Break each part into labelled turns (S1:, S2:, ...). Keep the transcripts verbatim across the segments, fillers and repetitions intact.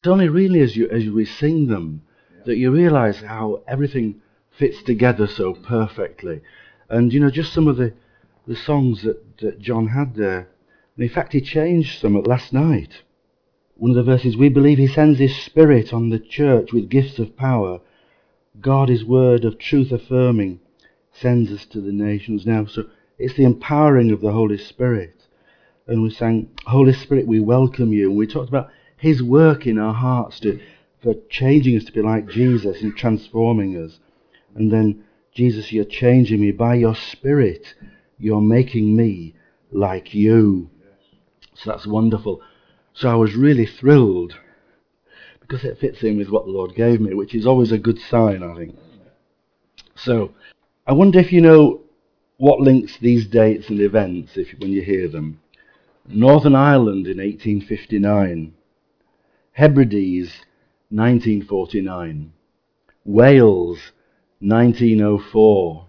S1: It's only really as you as we sing them that you realise how everything fits together so perfectly. And you know, just some of the, the songs that, that John had there. And in fact, he changed some last night. One of the verses, we believe he sends his Spirit on the church with gifts of power. God, his word of truth affirming, sends us to the nations now. So it's the empowering of the Holy Spirit. And we sang, Holy Spirit, we welcome you. And we talked about his work in our hearts to, for changing us to be like Jesus and transforming us. And then, Jesus, you're changing me. By your Spirit, you're making me like you. So that's wonderful. So I was really thrilled because it fits in with what the Lord gave me, which is always a good sign, I think. So I wonder if you know what links these dates and events if when you hear them. Northern Ireland in eighteen fifty-nine. Hebrides, nineteen forty-nine. Wales, nineteen oh four.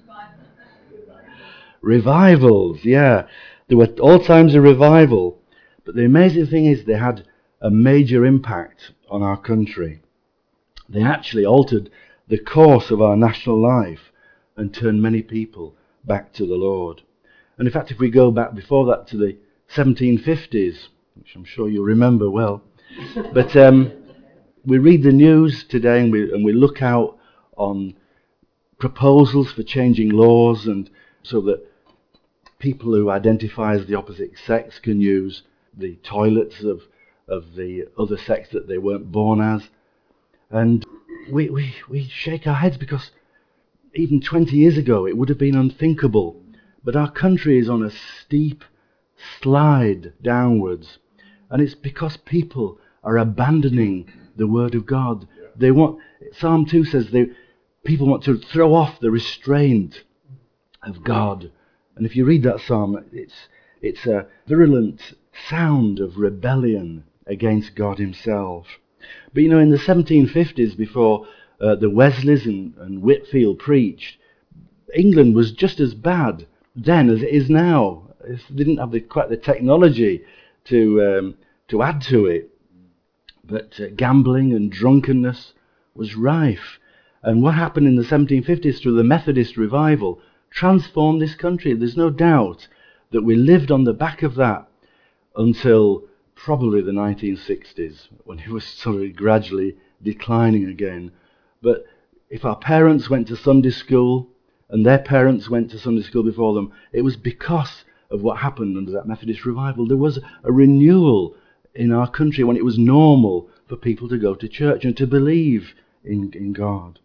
S1: Revivals, yeah. There were all times of revival. But the amazing thing is they had a major impact on our country. They actually altered the course of our national life and turned many people back to the Lord. And in fact, if we go back before that to the seventeen fifties, which I'm sure you'll remember well, but um, we read the news today and we, and we look out on proposals for changing laws and so that people who identify as the opposite sex can use the toilets of, of the other sex that they weren't born as. And we, we, we shake our heads because even twenty years ago it would have been unthinkable. But our country is on a steep slide downwards. And it's because people are abandoning the Word of God. They want, Psalm two says they, people want to throw off the restraint of God. And if you read that psalm, it's it's a virulent sound of rebellion against God himself. But you know, in the seventeen fifties, before uh, the Wesleys and, and Whitefield preached, England was just as bad then as it is now. It didn't have the, quite the technology to um, to add to it. But uh, gambling and drunkenness was rife. And what happened in the seventeen fifties through the Methodist revival transformed this country. There's no doubt that we lived on the back of that until probably the nineteen sixties, when it was sort of gradually declining again. But if our parents went to Sunday school and their parents went to Sunday school before them, it was because of what happened under that Methodist revival. There was a renewal in our country when it was normal for people to go to church and to believe in, in God.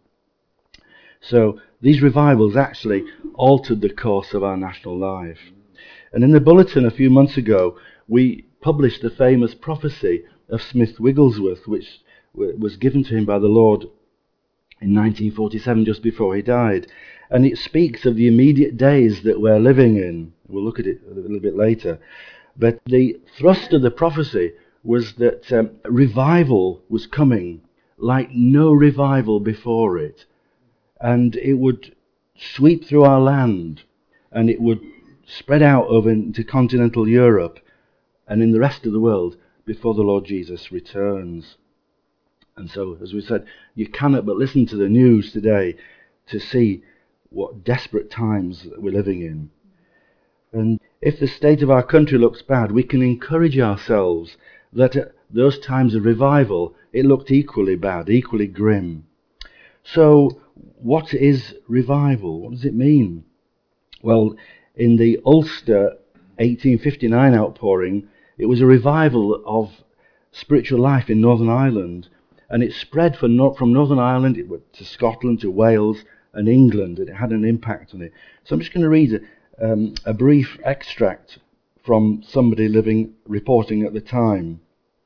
S1: So these revivals actually altered the course of our national life. And in the bulletin a few months ago, we published the famous prophecy of Smith Wigglesworth, which was given to him by the Lord in nineteen forty-seven, just before he died. And it speaks of the immediate days that we're living in. We'll look at it a little bit later. But the thrust of the prophecy was that um, revival was coming like no revival before it. And it would sweep through our land, and it would spread out over into continental Europe and in the rest of the world before the Lord Jesus returns. And so, as we said, you cannot but listen to the news today to see what desperate times we're living in. And if the state of our country looks bad, we can encourage ourselves that at those times of revival, it looked equally bad, equally grim. So, what is revival? What does it mean? Well, in the Ulster eighteen fifty-nine outpouring, it was a revival of spiritual life in Northern Ireland, and it spread from Northern Ireland it went to Scotland, to Wales and England, and it had an impact on it. So I'm just going to read a, um, a brief extract from somebody living, reporting at the time.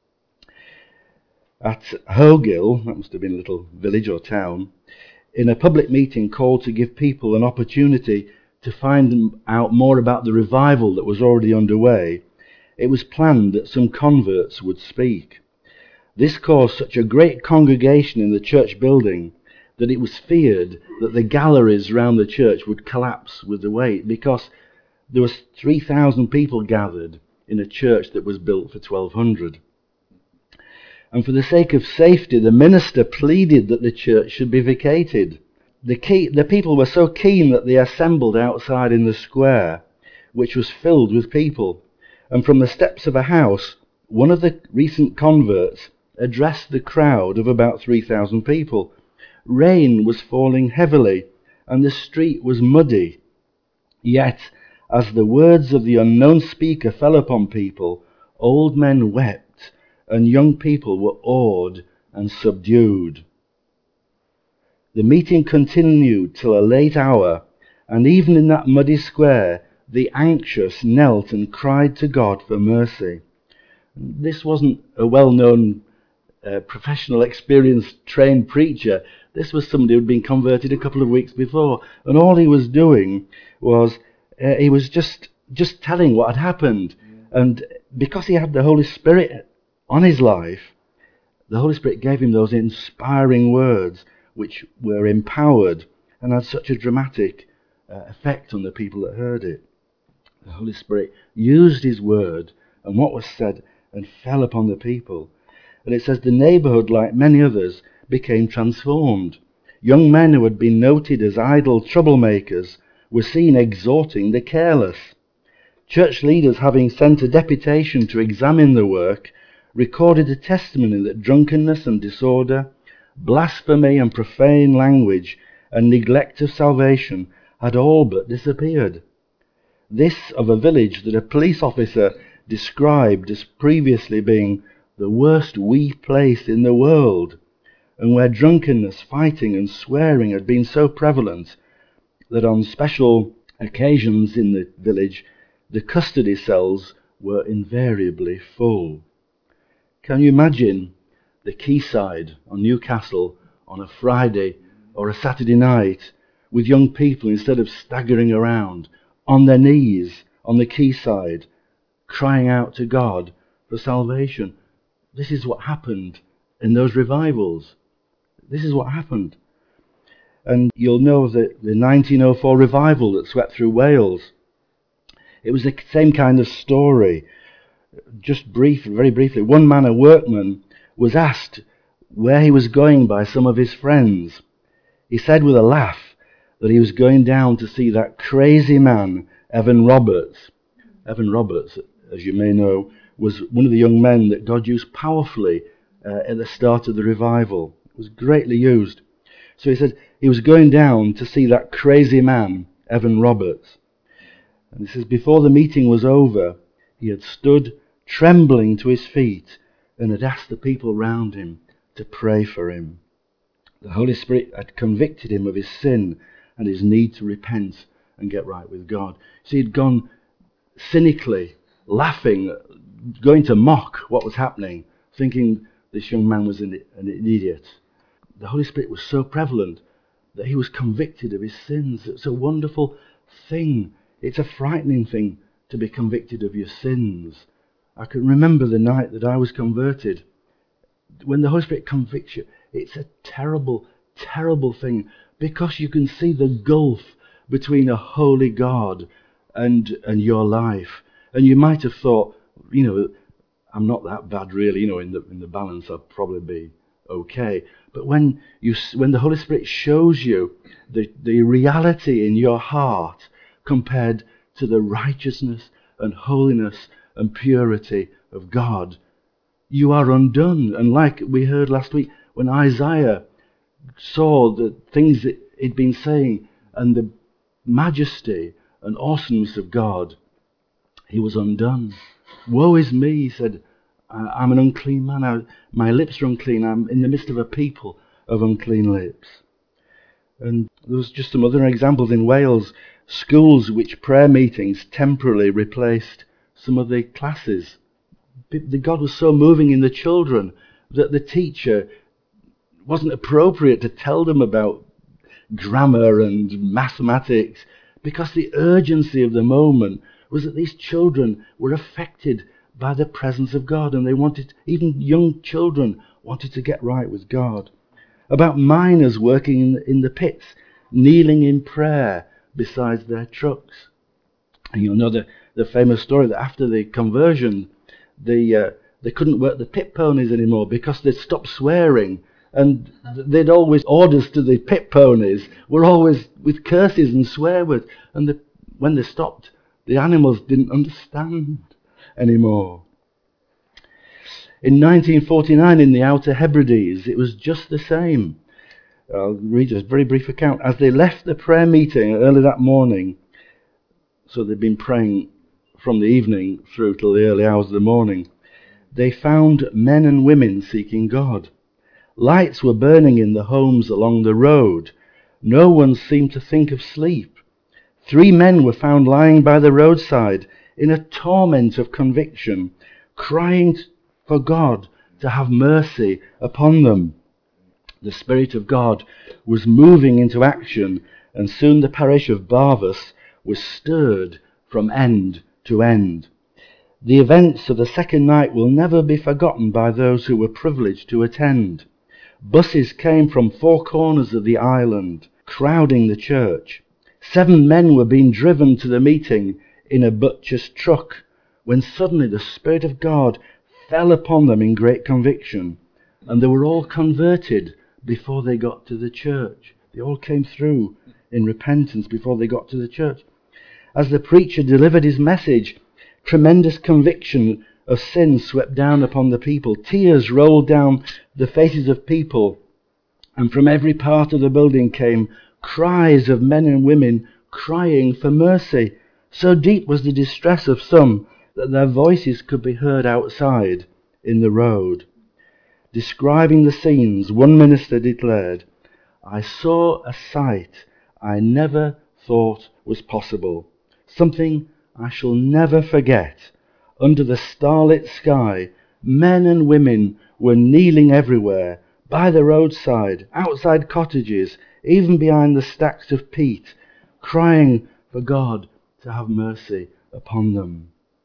S1: At Hogill, that must have been a little village or town, in a public meeting called to give people an opportunity to find out more about the revival that was already underway, it was planned that some converts would speak. This caused such a great congregation in the church building that it was feared that the galleries around the church would collapse with the weight, because there was three thousand people gathered in a church that was built for twelve hundred. And for the sake of safety, the minister pleaded that the church should be vacated. The, key, the people were so keen that they assembled outside in the square, which was filled with people. And from the steps of a house, one of the recent converts addressed the crowd of about three thousand people. Rain was falling heavily, and the street was muddy. Yet, as the words of the unknown speaker fell upon people, old men wept, and young people were awed and subdued. The meeting continued till a late hour, and even in that muddy square, the anxious knelt and cried to God for mercy. This wasn't a well-known, uh, professional, experienced, trained preacher. This was somebody who'd been converted a couple of weeks before, and all he was doing was uh, he was just just telling what had happened. And because he had the Holy Spirit on his life, the Holy Spirit gave him those inspiring words which were empowered and had such a dramatic uh, effect on the people that heard it. The Holy Spirit used his word and what was said and fell upon the people. And it says the neighbourhood, like many others, became transformed. Young men who had been noted as idle troublemakers were seen exhorting the careless. Church leaders, having sent a deputation to examine the work, recorded a testimony that drunkenness and disorder, blasphemy and profane language, and neglect of salvation had all but disappeared. This of a village that a police officer described as previously being the worst wee place in the world, and where drunkenness, fighting and swearing had been so prevalent that on special occasions in the village the custody cells were invariably full. Can you imagine the quayside on Newcastle on a Friday or a Saturday night with young people, instead of staggering around, on their knees on the quayside, crying out to God for salvation? This is what happened in those revivals. This is what happened. And you'll know that the nineteen oh four revival that swept through Wales, it was the same kind of story. Just brief, very briefly, one man, a workman, was asked where he was going by some of his friends. He said with a laugh that he was going down to see that crazy man, Evan Roberts. Evan Roberts, as you may know, was one of the young men that God used powerfully uh, at the start of the revival. It was greatly used. So he said he was going down to see that crazy man, Evan Roberts. And he says before the meeting was over, he had stood trembling to his feet and had asked the people round him to pray for him. The Holy Spirit had convicted him of his sin and his need to repent and get right with God. So he'd gone cynically, laughing, going to mock what was happening, thinking this young man was an, an idiot. The Holy Spirit was so prevalent that he was convicted of his sins. It's a wonderful thing. It's a frightening thing to be convicted of your sins. I can remember the night that I was converted. When the Holy Spirit convicts you, it's a terrible, terrible thing, because you can see the gulf between a holy God and and your life. And you might have thought, you know, I'm not that bad really, you know, in the in the balance I'll probably be okay. But when you when the Holy Spirit shows you the the reality in your heart compared to the righteousness and holiness and purity of God, you are undone. And like we heard last week, when Isaiah saw the things that he'd been saying and the majesty and awesomeness of God, he was undone. Woe is me, he said, I'm an unclean man. I, my lips are unclean. I'm in the midst of a people of unclean lips. And there was just some other examples in Wales. Schools which prayer meetings temporarily replaced some of the classes. The God was so moving in the children that the teacher wasn't appropriate to tell them about grammar and mathematics, because the urgency of the moment was that these children were affected by the presence of God, and they wanted, even young children wanted to get right with God. About miners working in, in the pits, kneeling in prayer beside their trucks. And you'll know the, the famous story that after the conversion, the uh, they couldn't work the pit ponies anymore because they'd stopped swearing. And they'd always, orders to the pit ponies were always with curses and swear words. And the, when they stopped, the animals didn't understand anymore. In nineteen forty-nine, in the Outer Hebrides, it was just the same. I'll read a very brief account. As they left the prayer meeting early that morning, so they'd been praying from the evening through till the early hours of the morning, they found men and women seeking God. Lights were burning in the homes along the road. No one seemed to think of sleep. Three men were found lying by the roadside in a torment of conviction, crying for God to have mercy upon them. The Spirit of God was moving into action, and soon the parish of Barvas was stirred from end to end. The events of the second night will never be forgotten by those who were privileged to attend. Buses came from four corners of the island, crowding the church. Seven men were being driven to the meeting in a butcher's truck, when suddenly the Spirit of God fell upon them in great conviction, and they were all converted before they got to the church. They all came through in repentance before they got to the church. As the preacher delivered his message, tremendous conviction of sin swept down upon the people. Tears rolled down the faces of people, and from every part of the building came cries of men and women crying for mercy. So deep was the distress of some that their voices could be heard outside in the road. Describing the scenes, one minister declared, "I saw a sight I never thought was possible, something I shall never forget. Under the starlit sky, men and women were kneeling everywhere, by the roadside, outside cottages, even behind the stacks of peat, crying for God to have mercy upon them."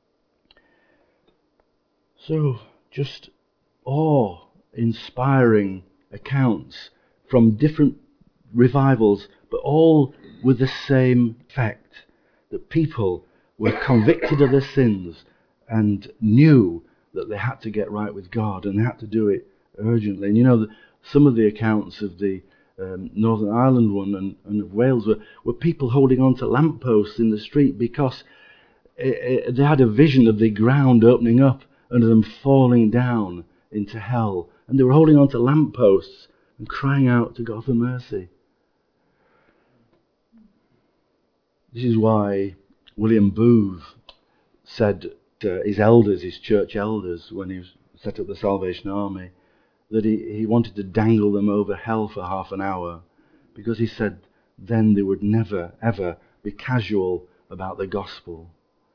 S1: So, just awe-inspiring accounts from different revivals, but all with the same effect, that people were convicted of their sins and knew that they had to get right with God, and they had to do it urgently. And you know, the, some of the accounts of the um, Northern Ireland one and, and of Wales were, were people holding on to lampposts in the street because it, it, they had a vision of the ground opening up under them, falling down into hell. And they were holding on to lampposts and crying out to God for mercy. This is why William Booth said to his elders, his church elders, when he set up the Salvation Army, that he, he wanted to dangle them over hell for half an hour, because he said then they would never, ever be casual about the gospel.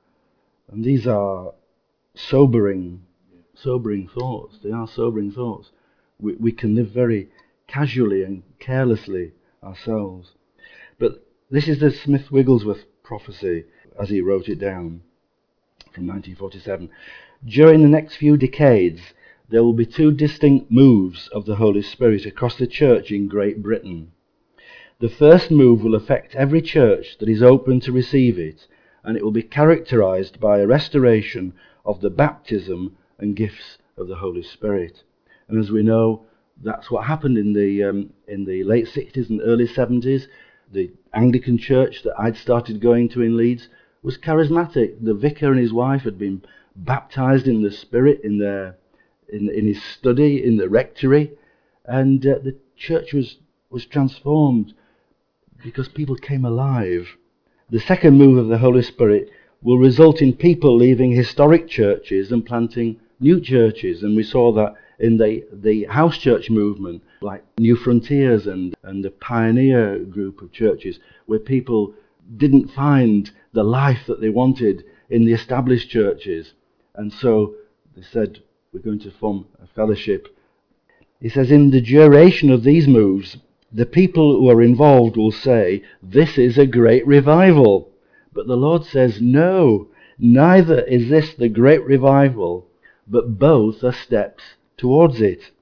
S1: And these are sobering, sobering thoughts. They are sobering thoughts. We, we can live very casually and carelessly ourselves. But this is the Smith Wigglesworth prophecy, as he wrote it down, from nineteen forty-seven. During the next few decades, there will be two distinct moves of the Holy Spirit across the church in Great Britain. The first move will affect every church that is open to receive it, and it will be characterized by a restoration of the baptism and gifts of the Holy Spirit. And as we know, that's what happened in the um, in the late sixties and early seventies. The Anglican church that I'd started going to in Leeds was charismatic. The vicar and his wife had been baptized in the Spirit in their in, in his study in the rectory, and uh, the church was was transformed because people came alive. The second move of the Holy Spirit will result in people leaving historic churches and planting new churches, and we saw that in the, the house church movement, like New Frontiers and, and the Pioneer group of churches, where people didn't find the life that they wanted in the established churches. And so they said, we're going to form a fellowship. He says, in the duration of these moves, the people who are involved will say, this is a great revival. But the Lord says, no, neither is this the great revival, but both are steps towards it.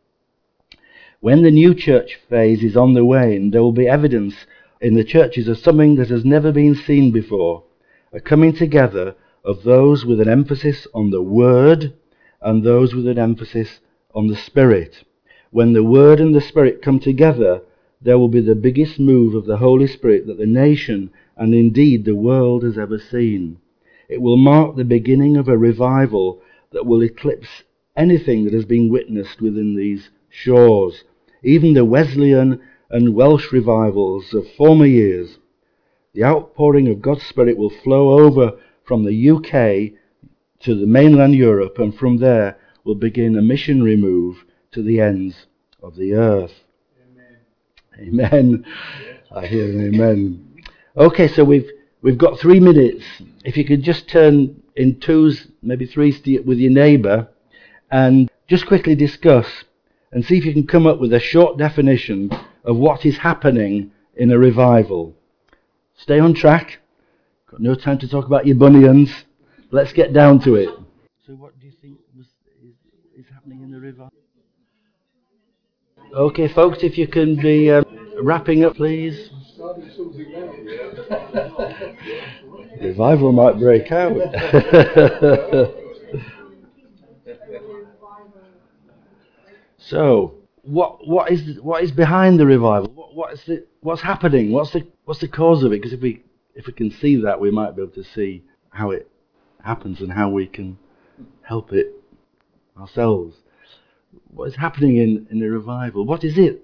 S1: When the new church phase is on the wane, there will be evidence in the churches of something that has never been seen before, a coming together of those with an emphasis on the Word and those with an emphasis on the Spirit. When the Word and the Spirit come together, there will be the biggest move of the Holy Spirit that the nation and indeed the world has ever seen. It will mark the beginning of a revival that will eclipse anything that has been witnessed within these shores, even the Wesleyan and Welsh revivals of former years. The outpouring of God's Spirit will flow over from the U K to the mainland Europe, and from there will begin a missionary move to the ends of the earth. Amen. Amen. I hear an amen. Okay, so we've we've got three minutes. If you could just turn in twos, maybe threes with your neighbour, and just quickly discuss and see if you can come up with a short definition of what is happening in a revival. Stay on track. Got no time to talk about your bunions. Let's get down to it. So what do you think was, is, is happening in the revival? Okay, folks, if you can be uh, wrapping up, please. Revival might break out. So, what what is what is behind the revival? What what is it? What's happening? What's the what's the cause of it? Because if we if we can see that, we might be able to see how it happens and how we can help it ourselves. What is happening in, in the revival? What is it?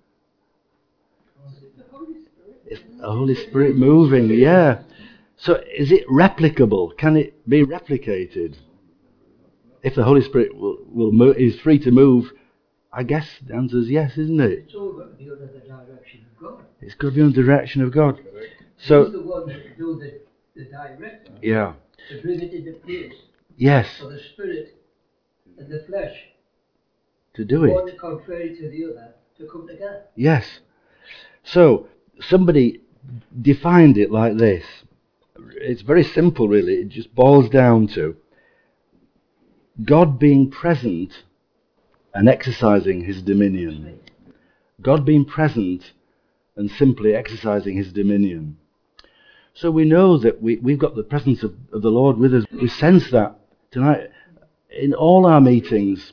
S1: It's the Holy Spirit moving, yeah. So is it replicable? Can it be replicated? If the Holy Spirit will, will move, is free to move, I guess the answer is yes, isn't it?
S2: It's all got to be under the direction of God.
S1: It's got to be under the direction of God. So
S2: He's the one that do the, the direct.
S1: Yeah.
S2: To bring it into place.
S1: Yes.
S2: For the spirit and the flesh.
S1: To do it.
S2: One contrary to the other to come together.
S1: Yes. So somebody defined it like this. It's very simple, really. It just boils down to God being present and exercising his dominion. God being present and simply exercising his dominion. So we know that we, we've got the presence of, of the Lord with us. We sense that tonight in all our meetings,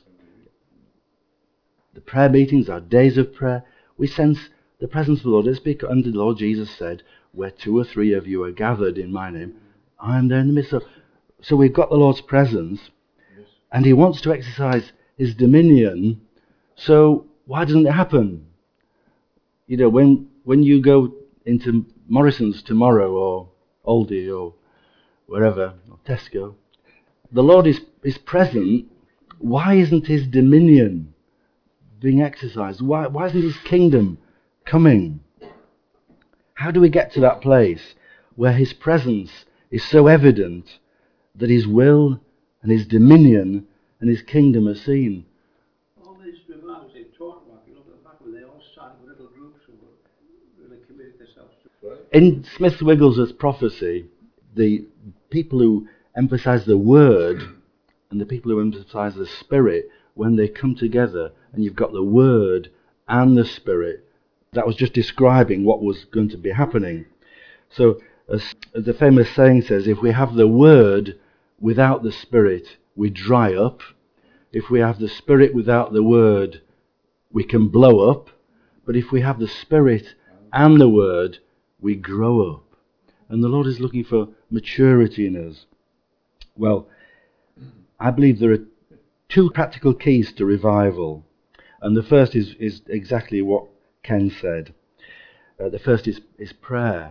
S1: the prayer meetings, our days of prayer, we sense the presence of the Lord. It's because, and the Lord Jesus said, where two or three of you are gathered in my name, I am there in the midst of. So we've got the Lord's presence, and he wants to exercise his dominion. So why doesn't it happen? You know, when when you go into Morrison's tomorrow, or Aldi, or wherever, or Tesco, the Lord is, is present. Why isn't his dominion being exercised? Why why isn't his kingdom coming? How do we get to that place where his presence is so evident that his will and his dominion and his kingdom are seen?
S3: All these revivals they talk about, you look at the back when they all started with little groups who were really committed themselves to it.
S1: In Smith Wigglesworth's prophecy, the people who emphasize the word and the people who emphasize the spirit, when they come together and you've got the word and the spirit, that was just describing what was going to be happening. So as the famous saying says, if we have the word without the spirit, we dry up. If we have the spirit without the word, we can blow up. But if we have the spirit and the word, we grow up. And the Lord is looking for maturity in us. Well, I believe there are two practical keys to revival. And the first is, is exactly what Ken said. Uh, the first is, is prayer.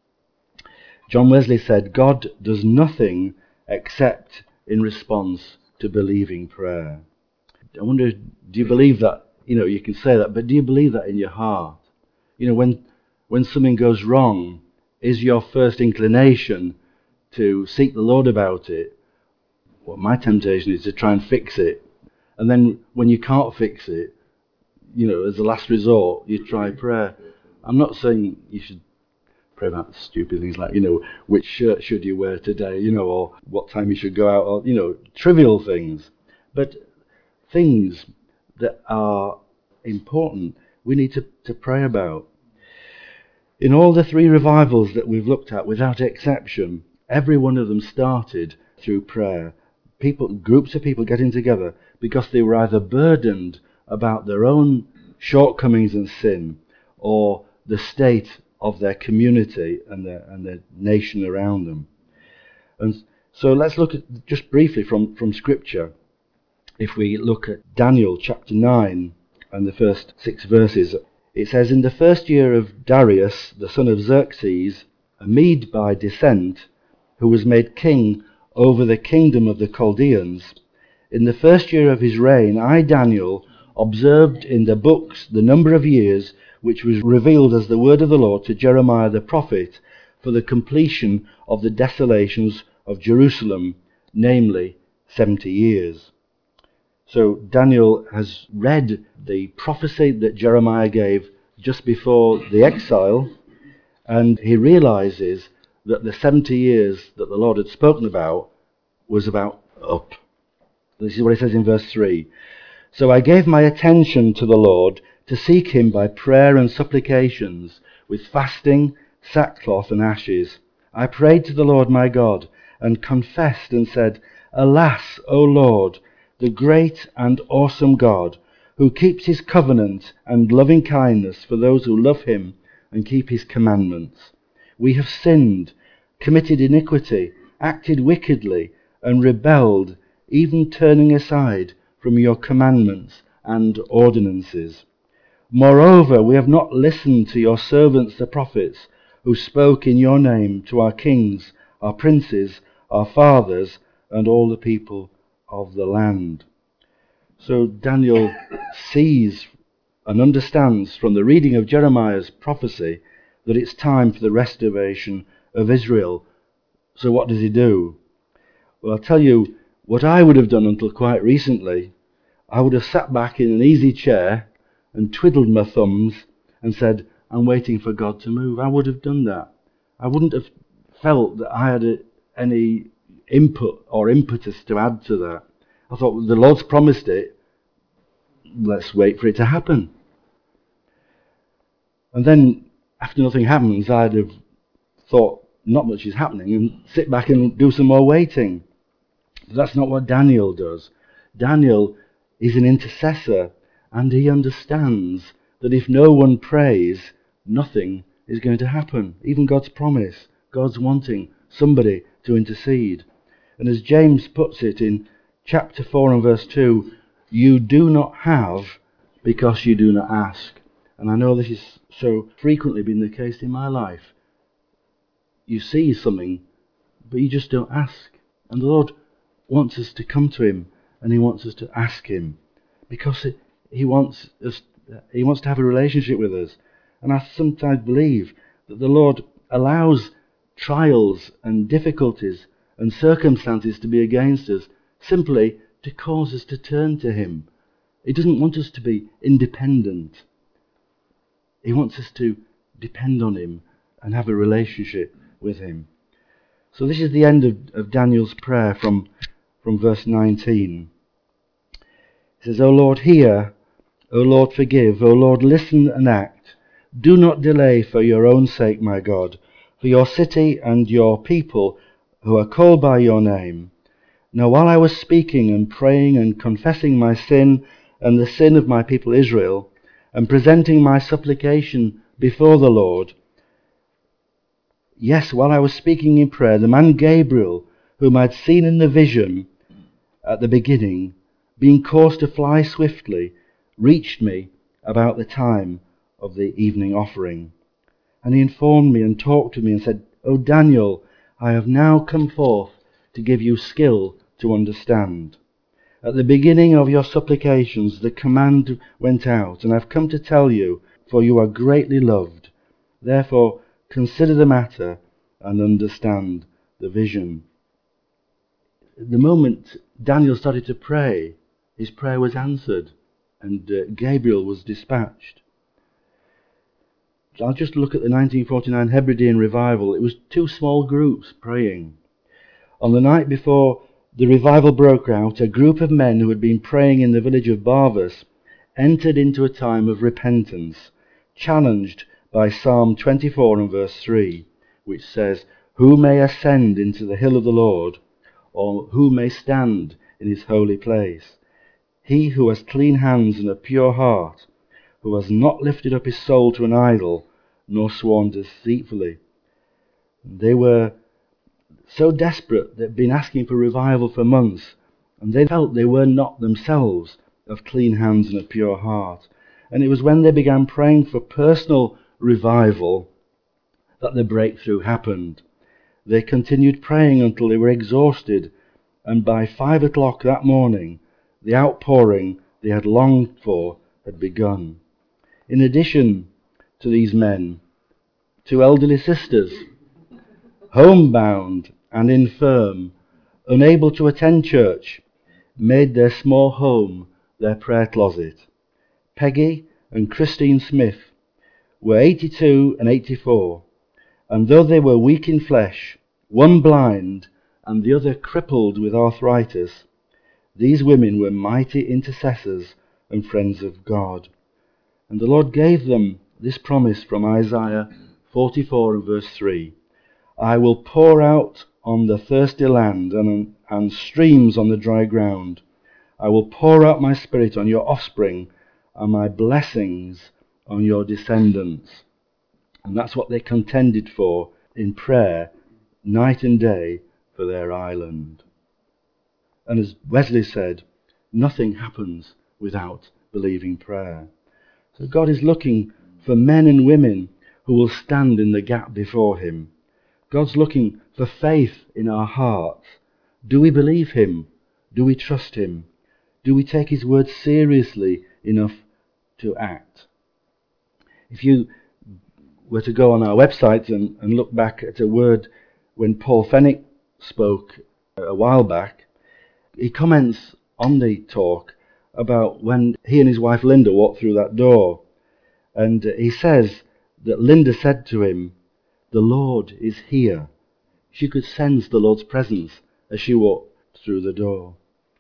S1: John Wesley said, God does nothing except in response to believing prayer. I wonder, do you believe that? You know, you can say that, but do you believe that in your heart? You know, when when something goes wrong, is your first inclination to seek the Lord about it? Well, my temptation is to try and fix it. And then when you can't fix it, you know, as a last resort, you try prayer. I'm not saying you should pray about stupid things like, you know, which shirt should you wear today, you know, or what time you should go out, or, you know, trivial things. But things that are important, we need to, to pray about. In all the three revivals that we've looked at, without exception, every one of them started through prayer. people, groups of people getting together because they were either burdened about their own shortcomings and sin, or the state of their community and their, and their nation around them. And so let's look at just briefly from, from Scripture. If we look at Daniel chapter nine and the first six verses, it says, "In the first year of Darius, the son of Xerxes, a Mede by descent, who was made king over the kingdom of the Chaldeans, in the first year of his reign, I, Daniel, observed in the books the number of years which was revealed as the word of the Lord to Jeremiah the prophet for the completion of the desolations of Jerusalem, namely seventy years." So Daniel has read the prophecy that Jeremiah gave just before the exile, and he realizes that the seventy years that the Lord had spoken about was about up. This is what he says in verse three. "So I gave my attention to the Lord to seek him by prayer and supplications, with fasting, sackcloth and ashes. I prayed to the Lord my God, and confessed and said, Alas, O Lord, the great and awesome God, who keeps his covenant and loving kindness for those who love him and keep his commandments. We have sinned, committed iniquity, acted wickedly, and rebelled, even turning aside from your commandments and ordinances. Moreover, we have not listened to your servants the prophets, who spoke in your name to our kings, our princes, our fathers, and all the people of the land." So Daniel sees and understands from the reading of Jeremiah's prophecy that it's time for the restoration of Israel. So what does he do? Well, I'll tell you what I would have done until quite recently. I would have sat back in an easy chair and twiddled my thumbs and said, I'm waiting for God to move. I would have done that. I wouldn't have felt that I had a, any input or impetus to add to that. I thought, well, the Lord's promised it. Let's wait for it to happen. And then, after nothing happens, I'd have thought, not much is happening, and sit back and do some more waiting. But that's not what Daniel does. Daniel is an intercessor, and he understands that if no one prays, nothing is going to happen. Even God's promise, God's wanting somebody to intercede. And as James puts it in chapter four and verse two, you do not have because you do not ask. And I know this is so frequently been the case in my life. You see something, but you just don't ask. And the Lord wants us to come to him, and he wants us to ask him, because it, he wants us, he wants to have a relationship with us. And I sometimes believe that the Lord allows trials and difficulties and circumstances to be against us simply to cause us to turn to him. He doesn't want us to be independent. He wants us to depend on him and have a relationship with him. So this is the end of, of Daniel's prayer from, from verse nineteen. It says, O Lord, hear, O Lord, forgive, O Lord, listen and act. Do not delay for your own sake, my God, for your city and your people who are called by your name. Now while I was speaking and praying and confessing my sin and the sin of my people Israel, and presenting my supplication before the Lord, yes, while I was speaking in prayer, the man Gabriel, whom I had seen in the vision at the beginning, being caused to fly swiftly, reached me about the time of the evening offering. And he informed me and talked to me and said, O Daniel, I have now come forth to give you skill to understand. At the beginning of your supplications the command went out, and I have come to tell you, for you are greatly loved. Therefore consider the matter and understand the vision. The moment Daniel started to pray, his prayer was answered, and uh, Gabriel was dispatched. I'll just look at the nineteen forty-nine Hebridean revival. It was two small groups praying. On the night before the revival broke out, a group of men who had been praying in the village of Barvas entered into a time of repentance, challenged by Psalm twenty-four and verse three, which says, Who may ascend into the hill of the Lord, or who may stand in his holy place? He who has clean hands and a pure heart, who has not lifted up his soul to an idol, nor sworn deceitfully. They were so desperate they'd been asking for revival for months, and they felt they were not themselves of clean hands and a pure heart. And it was when they began praying for personal revival that the breakthrough happened. They continued praying until they were exhausted, and by five o'clock that morning, the outpouring they had longed for had begun. In addition to these men, two elderly sisters, homebound and infirm, unable to attend church, made their small home their prayer closet. Peggy and Christine Smith were eighty-two and eighty-four, and though they were weak in flesh, one blind and the other crippled with arthritis, these women were mighty intercessors and friends of God. And the Lord gave them this promise from Isaiah forty-four and verse three. I will pour out on the thirsty land and, and streams on the dry ground. I will pour out my spirit on your offspring and my blessings on your descendants. And that's what they contended for in prayer, night and day, for their island. And as Wesley said, nothing happens without believing prayer. So God is looking for men and women who will stand in the gap before him. God's looking for faith in our hearts. Do we believe him? Do we trust him? Do we take his word seriously enough to act? If you were to go on our website and, and look back at a word when Paul Fenwick spoke a while back, he comments on the talk about when he and his wife Linda walked through that door. And he says that Linda said to him, "The Lord is here." She could sense the Lord's presence as she walked through the door.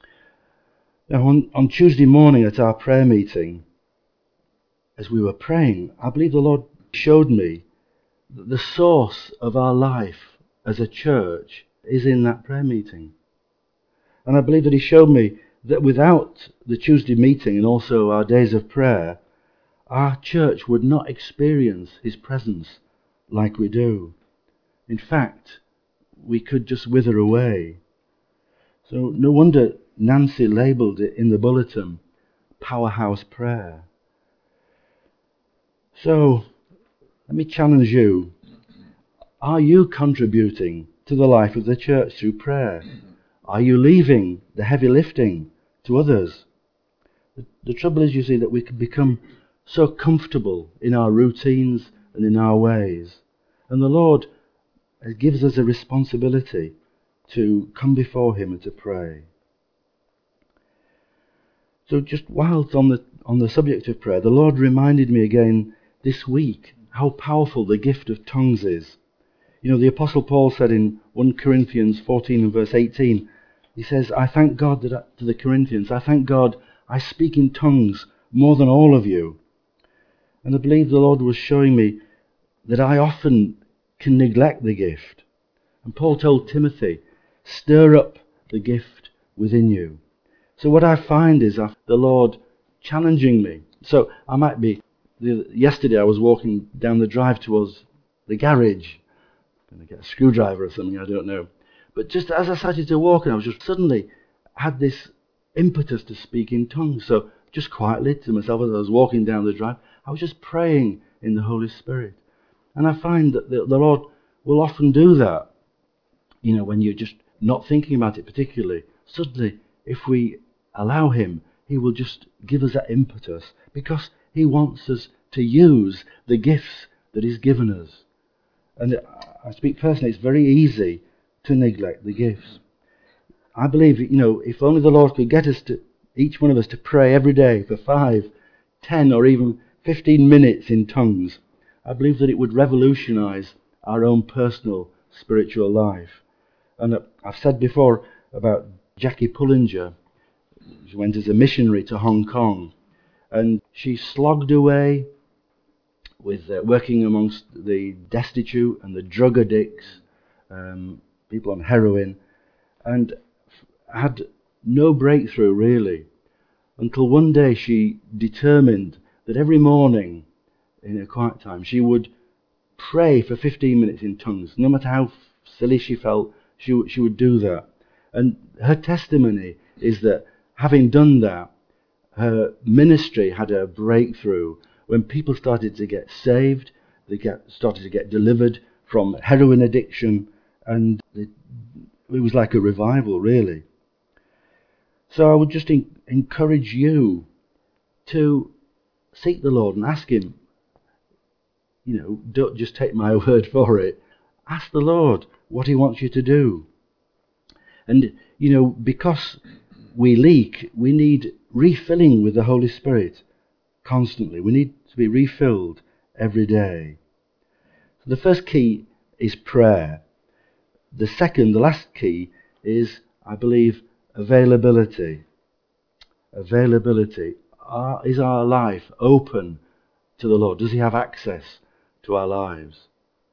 S1: Now, on, on Tuesday morning at our prayer meeting, as we were praying, I believe the Lord showed me that the source of our life as a church is in that prayer meeting. And I believe that he showed me that without the Tuesday meeting and also our days of prayer, our church would not experience his presence like we do. In fact, we could just wither away. So no wonder Nancy labelled it in the bulletin, Powerhouse Prayer. So, let me challenge you. Are you contributing to the life of the church through prayer? Are you leaving the heavy lifting to others? The, the trouble is, you see, that we can become so comfortable in our routines and in our ways. And the Lord gives us a responsibility to come before him and to pray. So just whilst on the on the subject of prayer, the Lord reminded me again this week how powerful the gift of tongues is. You know, the Apostle Paul said in First Corinthians fourteen and verse eighteen, he says, I thank God that I, to the Corinthians, I thank God I speak in tongues more than all of you. And I believe the Lord was showing me that I often can neglect the gift. And Paul told Timothy, stir up the gift within you. So what I find is the Lord challenging me. So I might be, yesterday I was walking down the drive towards the garage. I'm going to get a screwdriver or something, I don't know. But just as I started to walk, and I was just suddenly had this impetus to speak in tongues. So just quietly to myself as I was walking down the drive, I was just praying in the Holy Spirit. And I find that the, the Lord will often do that. You know, when you're just not thinking about it particularly, suddenly, if we allow him, he will just give us that impetus, because he wants us to use the gifts that he's given us. And I speak personally, it's very easy to neglect the gifts. I believe, you know, if only the Lord could get us to, each one of us, to pray every day for five, ten, or even fifteen minutes in tongues, I believe that it would revolutionize our own personal spiritual life. And I've said before about Jackie Pullinger. She went as a missionary to Hong Kong, and she slogged away with uh, working amongst the destitute and the drug addicts, um, people on heroin. And had no breakthrough really, until one day she determined that every morning in her quiet time she would pray for fifteen minutes in tongues. No matter how silly she felt, she, w- she would do that. And her testimony is that having done that, her ministry had a breakthrough when people started to get saved, they get, started to get delivered from heroin addiction, and it, it was like a revival, really. So I would just in, encourage you to seek the Lord and ask him, you know, don't just take my word for it. Ask the Lord what he wants you to do. And, you know, because we leak, we need refilling with the Holy Spirit constantly. We need to be refilled every day. So the first key is prayer. The second, the last key, is, I believe, availability. Availability. Are, is our life open to the Lord? Does he have access to our lives?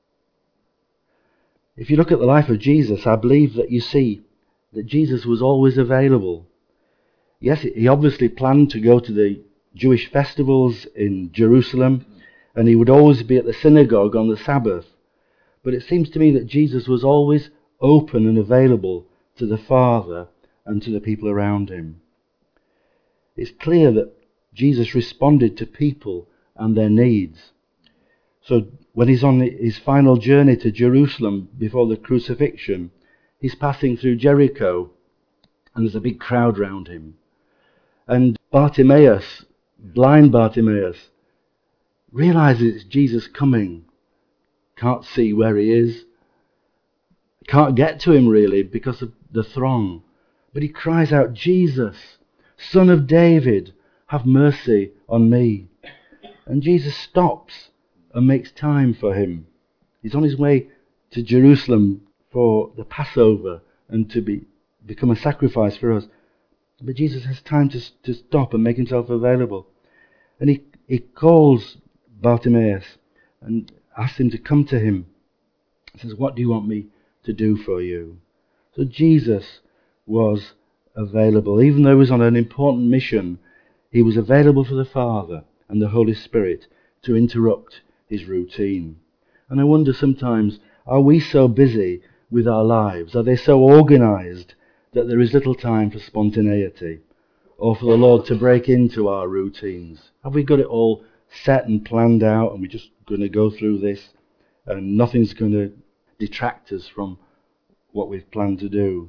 S1: If you look at the life of Jesus, I believe that you see that Jesus was always available. Yes, he obviously planned to go to the Jewish festivals in Jerusalem, and he would always be at the synagogue on the Sabbath. But it seems to me that Jesus was always open and available to the Father and to the people around him. It's clear that Jesus responded to people and their needs. So when he's on his final journey to Jerusalem before the crucifixion, he's passing through Jericho, and there's a big crowd round him. And Bartimaeus, blind Bartimaeus, realizes it's Jesus coming. Can't see where he is. Can't get to him really because of the throng. But he cries out, Jesus, Son of David, have mercy on me. And Jesus stops and makes time for him. He's on his way to Jerusalem for the Passover and to be become a sacrifice for us. But Jesus has time to, to stop and make himself available. And he, he calls Bartimaeus and asks him to come to him. He says, what do you want me to do for you? So Jesus was available. Even though he was on an important mission, he was available for the Father and the Holy Spirit to interrupt his routine. And I wonder sometimes, are we so busy with our lives? Are they so organized that there is little time for spontaneity or for the Lord to break into our routines? Have we got it all set and planned out and we're just going to go through this and nothing's going to detract us from what we've planned to do?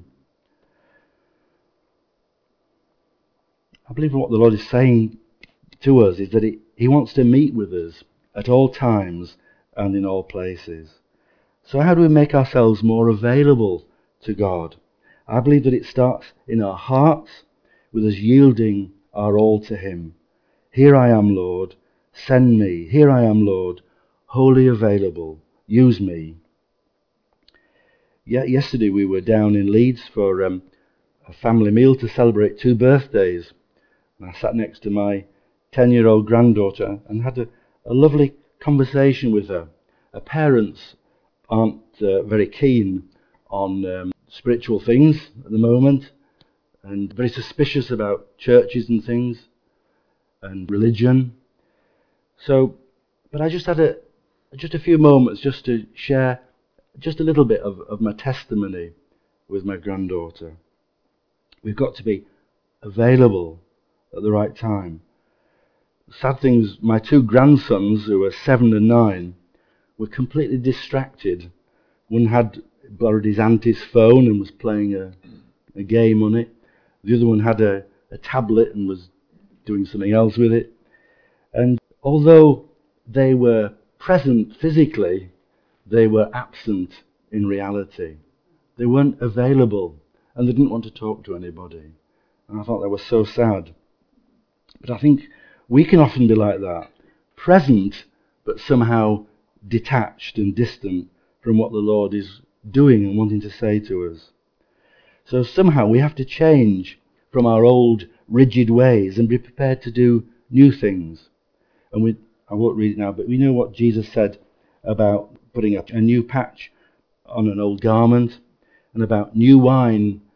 S1: I believe what the Lord is saying to us is that he, he wants to meet with us at all times and in all places. So how do we make ourselves more available to God? I believe that it starts in our hearts with us yielding our all to him. Here I am, Lord, send me. Here I am, Lord, wholly available. Use me. Yeah, yesterday we were down in Leeds for um, a family meal to celebrate two birthdays. And I sat next to my ten-year-old granddaughter and had a, a lovely conversation with her. Her parents aren't uh, very keen on um, spiritual things at the moment, and very suspicious about churches and things and religion. So, but I just had a just a few moments just to share just a little bit of, of my testimony with my granddaughter. We've got to be available at the right time. Sad thing is, my two grandsons, who are seven and nine, were completely distracted. One had borrowed his auntie's phone and was playing a, a game on it. The other one had a, a tablet and was doing something else with it. And although they were present physically, they were absent in reality. They weren't available and they didn't want to talk to anybody. And I thought that was so sad. But I think we can often be like that, present but somehow detached and distant from what the Lord is doing and wanting to say to us. So somehow we have to change from our old rigid ways and be prepared to do new things. And we, I won't read it now, but we know what Jesus said about putting a, a new patch on an old garment and about new wine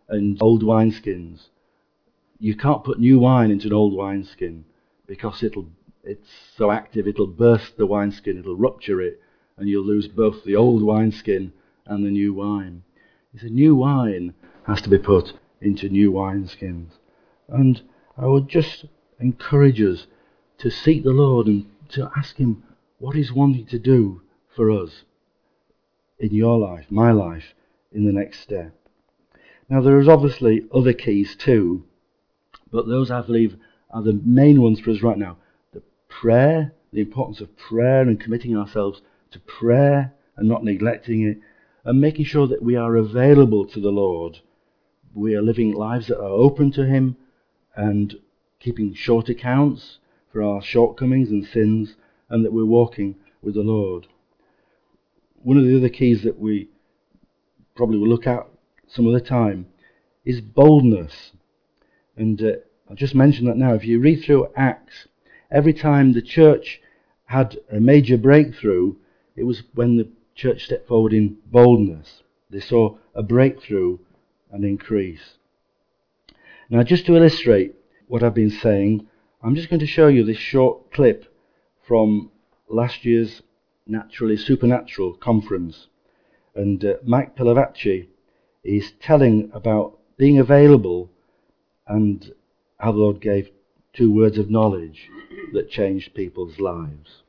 S1: and old wineskins. You can't put new wine into an old wineskin because it'll it's so active it'll burst the wineskin, it'll rupture it, and you'll lose both the old wineskin and the new wine. He said new wine has to be put into new wineskins. And I would just encourage us to seek the Lord and to ask him what he's wanting to do for us in your life, my life, in the next step. Now there is obviously other keys too, but those I believe are the main ones for us right now. The prayer, the importance of prayer and committing ourselves to prayer and not neglecting it, and making sure that we are available to the Lord. We are living lives that are open to him and keeping short accounts for our shortcomings and sins, and that we're walking with the Lord. One of the other keys that we probably will look at some other time is boldness. And uh, I'll just mention that now. If you read through Acts, every time the church had a major breakthrough, it was when the church stepped forward in boldness. They saw a breakthrough and increase. Now, just to illustrate what I've been saying, I'm just going to show you this short clip from last year's Naturally Supernatural conference. And uh, Mike Pilavachi is telling about being available and how the Lord gave two words of knowledge that changed people's lives.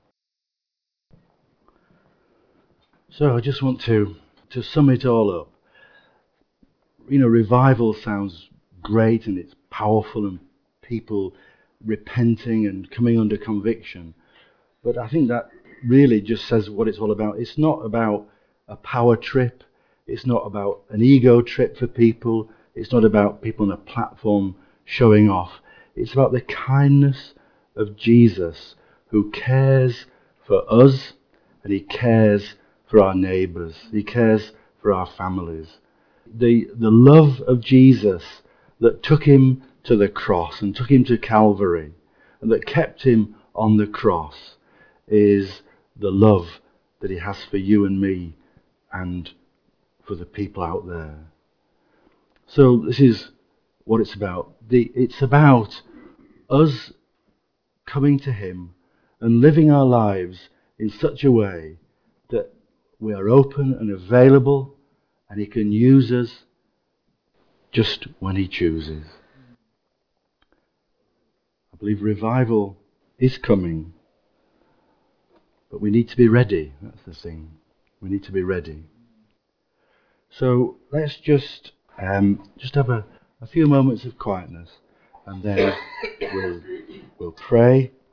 S1: So I just want to, to sum it all up. You know, revival sounds great and it's powerful and people repenting and coming under conviction. But I think that really just says what it's all about. It's not about a power trip. It's not about an ego trip for people. It's not about people on a platform showing off. It's about the kindness of Jesus, who cares for us and he cares for our neighbours. He cares for our families. The, the love of Jesus that took him to the cross and took him to Calvary and that kept him on the cross is the love that he has for you and me and for the people out there. So this is what it's about. The, it's about us coming to him and living our lives in such a way that we are open and available and he can use us just when he chooses. I believe revival is coming, but we need to be ready. That's the thing. We need to be ready. So let's just um, just have a, a few moments of quietness, and then we'll we'll pray